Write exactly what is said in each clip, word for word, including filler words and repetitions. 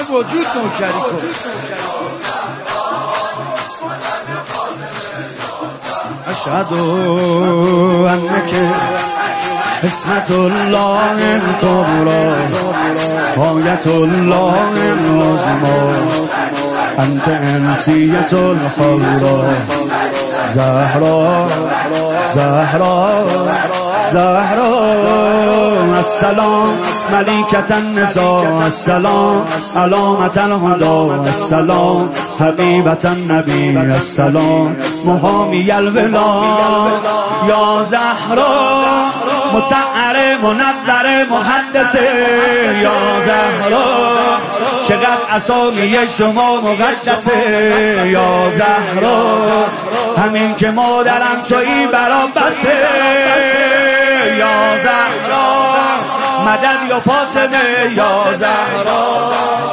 وجود نوکری کن. اشهد انک اسمت الله الکبری آیت الله العظمی انت انسیت الحورا زهرا زهرا زهرا السلام ملیکة النساء السلام علامة الهدى السلام حبیبة النبی السلام محامی الولا یا زهرا مطهر منور محدث یا زهرا چقدر اسامی شما مقدسه یا زهرا همین که مادرم تویی برام بسه یا زهرا مدد یا فاطمه یا زهرا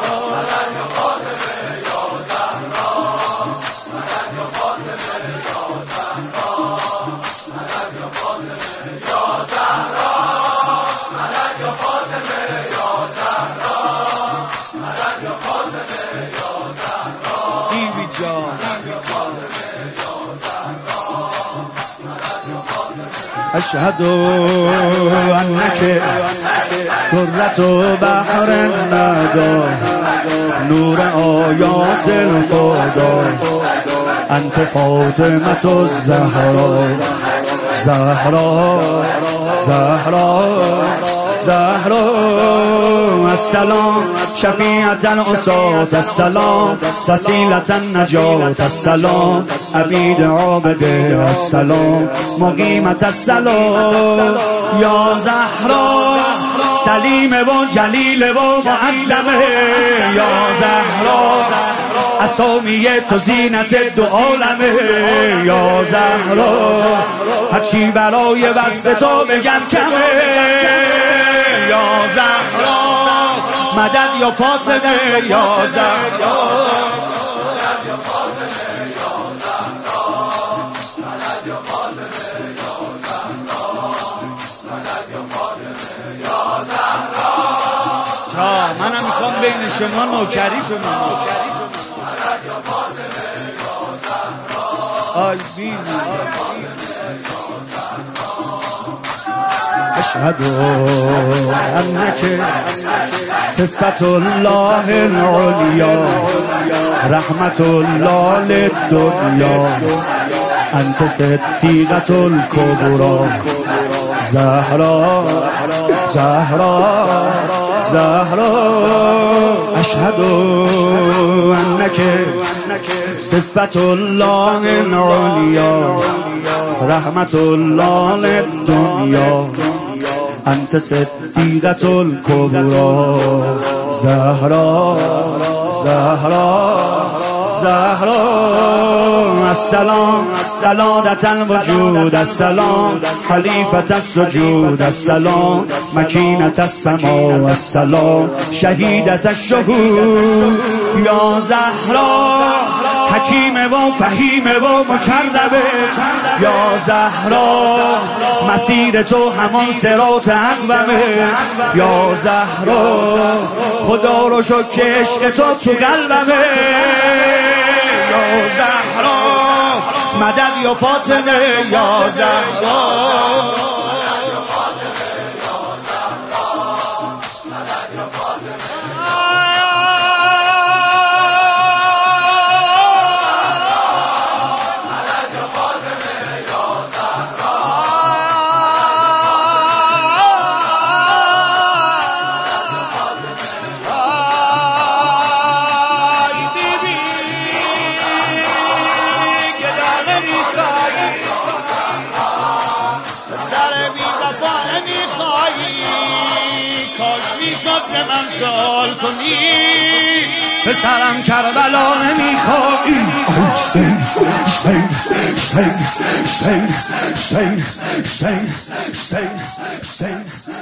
اشهد انک درة بحر الندى نور آیات الهدى انت فاطمة الزهرا زهرا زهرا زهرا السلام شفیعة العصاة السلام وسیلة النجاة السلام عبید عابد السلام مقیمة السلام یا زهرا سلیم و جلیل و معظمه یا زهرا اسامی تو زینت دو عالمه یا زهرا هرچی برای وصف تو بگم کمه یا زهرا مدد یا فاطمه یا زهرا چا منم میخوام بین شما نوکری کنم آی بینی اشهد انک صفت الله العلیا رحمت الله للدنیا انت صدیقة الکبری زهرا زهرا زهرا اشهد انک صفت الله العلیا رحمت الله للدنیا انت صدیقة الکبری زهرا زهرا زهرا السلام دلالة الوجود السلام خلیفة السجود السلام مکینة السماء السلام شهیدة الشهود یا زهرا حکیم و فهیم و مکرمه یا زهرا مسیر تو همان صراط اقومه یا زهرا خدا رو شکر که عشق تو تو قلبمه یا زهرا مدد یا فاطمه یا زهرا من سوال کنی پسرم کربلا نمیخوایی حسین حسین حسین حسین حسین حسین حسین